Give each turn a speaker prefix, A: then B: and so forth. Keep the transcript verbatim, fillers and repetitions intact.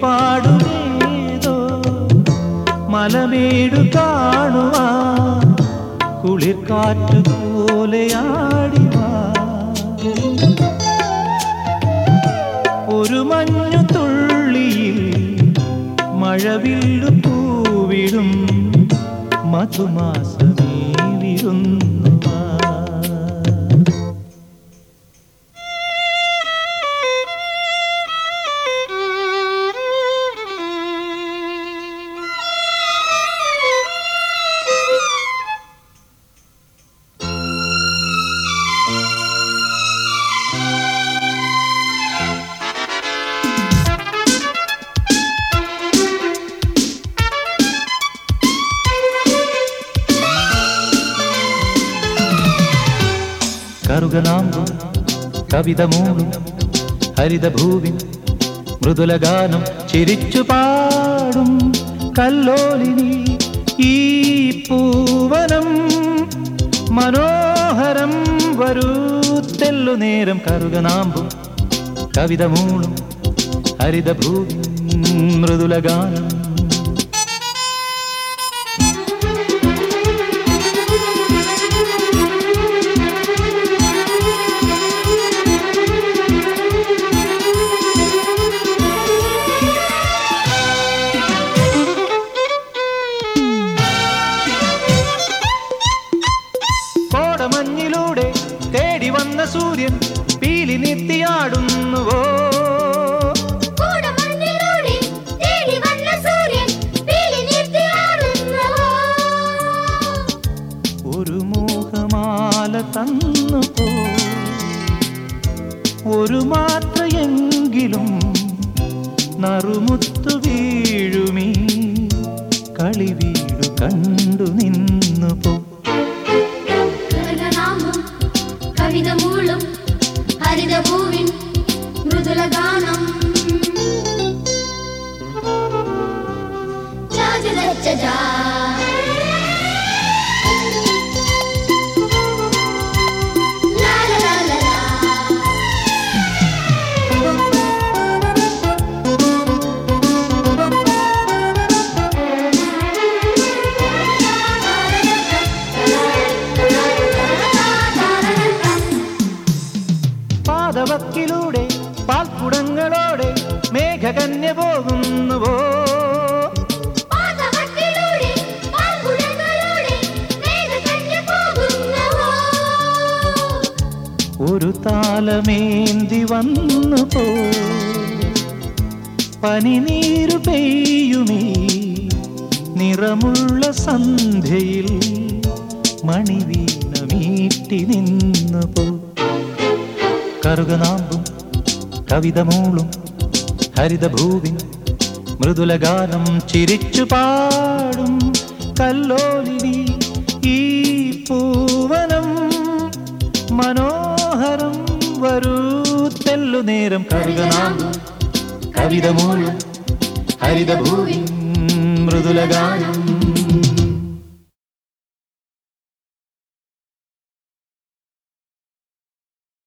A: പാടുമേതോ മലമേടു കാണുവാ കുളിർക്കാറ്റു പോലെയാടിവാ ഒരു മഞ്ഞു തുള്ളിയിൽ മഴവില്ലു പൂവിടും മധുമാസമേ വിരുന്നുവാ കറുകനാമ്പും കവിത മൂളും ഹരിതഭൂവിൻ മൃദുലഗാനം ചിരിച്ചു പാടും കല്ലോലിനി ഈ പൂവനം മനോഹരം വരൂ തെല്ലു നേരം കറുകനാമ്പും കവിത മൂളും ഹരിതഭൂവിൻ മൃദുലഗാനം മഞ്ഞിലൂടെ തേടി വന്ന സൂര്യൻ പീലി നീർത്തിയാടുന്നുവോ ഒരു മോഹമാല തന്നു പോ ഒരു മാത്രയെങ്കിലും നറുമുത്തു വീഴുമീ കളി വീടു കണ്ടു നിന്നു പോ
B: കവിതമൂളും ഹരിതഭൂവിൻ മൃദുലഗാനം
A: പാദവക്കിലൂടെ പാൽക്കുടങ്ങളോടെ മേഘകന്യ പോകുന്നുവോ ഒരു താലമേന്തി വന്നു പോ പനിനീരു പെയ്യുമീ നിറമുള്ള സന്ധ്യയിൽ മണിവീണ മീട്ടി നിന്നു പോ കറുകനാമ്പും കവിത മൂളും ഹരിതഭൂവിൻ മൃദുലഗാനം ചിരിച്ചു പാടും കല്ലോലിനി ഈ പൂവനം മനോഹരം വരൂ തെല്ലു നേരം കറുകനാമ്പും കവിത മൂളും ഹരിതഭൂവിൻ മൃദുലഗാനം